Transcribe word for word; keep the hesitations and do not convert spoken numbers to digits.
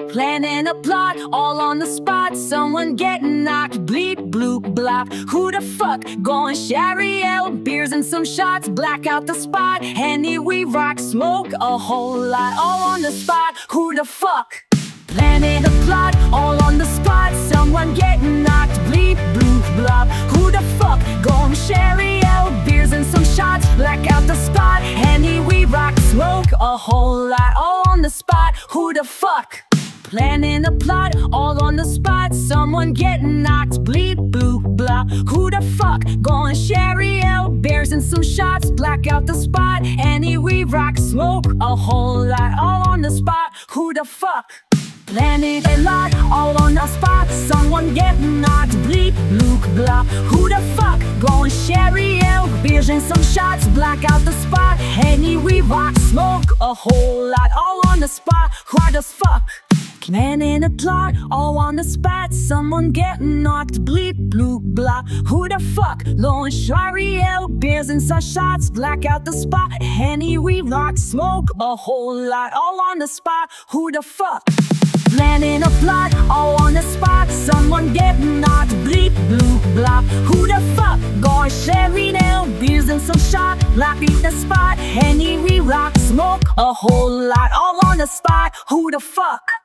Planning a plot, all on the spot. Someone getting knocked, bleep, bloop, blop. Who the fuck? Going sherry, ale, beers and some shots. Black out the spot, Henny, we rock. Smoke a whole lot, all on the spot. Who the fuck? Planning a plot, all on the spot. Someone getting knocked, bleep, bloop, blop. Who the fuck? Going sherry, ale, beers and some shots. Black out the spot, Henny, we rock. Smoke a whole lot, all on the spot. Who the fuck? Planning a plot, all on the spot. Someone getting knocked, bleep, bloop, blah. Who the fuck? Going sherry, ale, beers and some shots. Black out the spot, Henny, we rock. Smoke a whole lot, all on the spot. Who the fuck? Planning a lot, all on the spot. Someone getting knocked, bleep, bloop, blah. Who the fuck? Going sherry, ale, beers and some shots. Black out the spot, Henny, we rock. Smoke a whole lot, all on the spot. Hard as fuck. Planning a plot, all on the spot. Someone getting knocked, bleep, bloop, blah. Who the fuck? Blowing sherry, ale, beers and some shots. Black out the spot, Henny, we rock. Smoke a whole lot, all on the spot. Who the fuck? Planning a plot, all on the spot. Someone getting knocked, bleep, bloop, blah. Who the fuck? Going sherry, ale, beers and some shots. Black out the spot, Henny, we rock. Smoke a whole lot, all on the spot. Who the fuck?